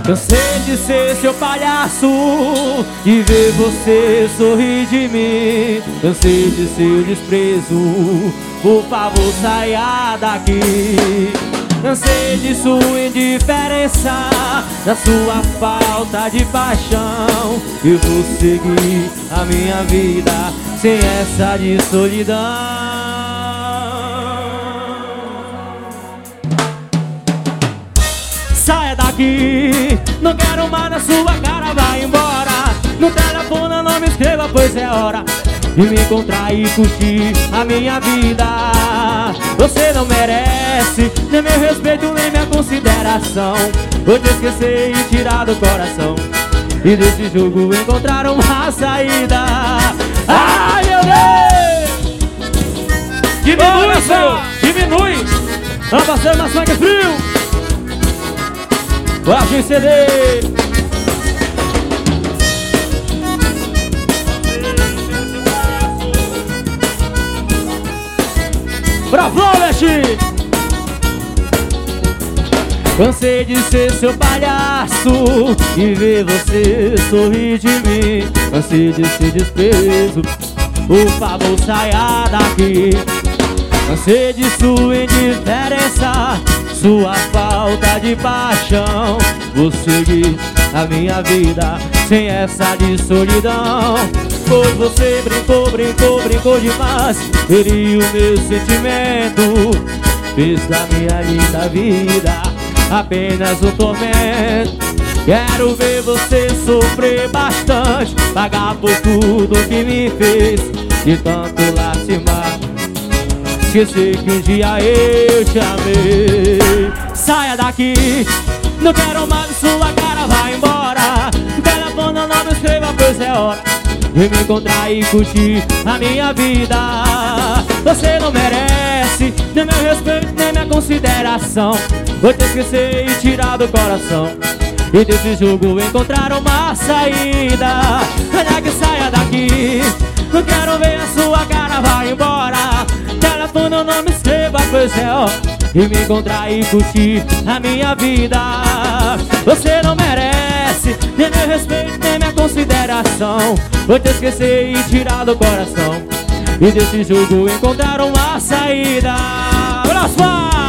Cansei de ser seu palhaço e ver você sorrir de mim. Cansei de ser desprezo, por favor saia daqui. Cansei de sua indiferença, da sua falta de paixão. Eu vou seguir a minha vida sem essa de solidão. Saia daqui, não quero mais na sua cara, vai embora. No telefone não me escreva, pois é hora de me encontrar e curtir a minha vida. Você não merece nem meu respeito, nem minha consideração. Vou te esquecer e tirar do coração, e desse jogo encontrar uma saída. Ai, meu Deus! Diminui, senhor! Diminui! Vamos passando na sangue frio! Coragem CD! Bravo, Leste! Cansei de ser seu palhaço e ver você sorrir de mim. Cansei de ser desprezo, por favor saia daqui. Cansei de sua indiferença, sua falta de paixão. Vou seguir a minha vida sem essa de solidão. Pois você brincou demais, feriu meu sentimento. Fez da minha linda vida apenas um tormento. Quero ver você sofrer bastante, pagar por tudo que me fez, de tanto lastimar. Esqueci que um dia eu te amei. Saia daqui, não quero mais sua cara, vai embora. O telefone não me escreva, pois é hora de me encontrar e curtir a minha vida. Você não merece nem meu respeito, nem minha consideração. Vou te esquecer e tirar do coração, e desse jogo encontrar uma saída. Olha que saia daqui, não quero ver a sua cara, vai embora. Telefone não me escreva, pois é hora de me encontrar e curtir a minha vida. Você não merece nem meu respeito, nem minha consideração. Vou te esquecer e tirar do coração, e desse jogo encontrar uma saída. Próxima!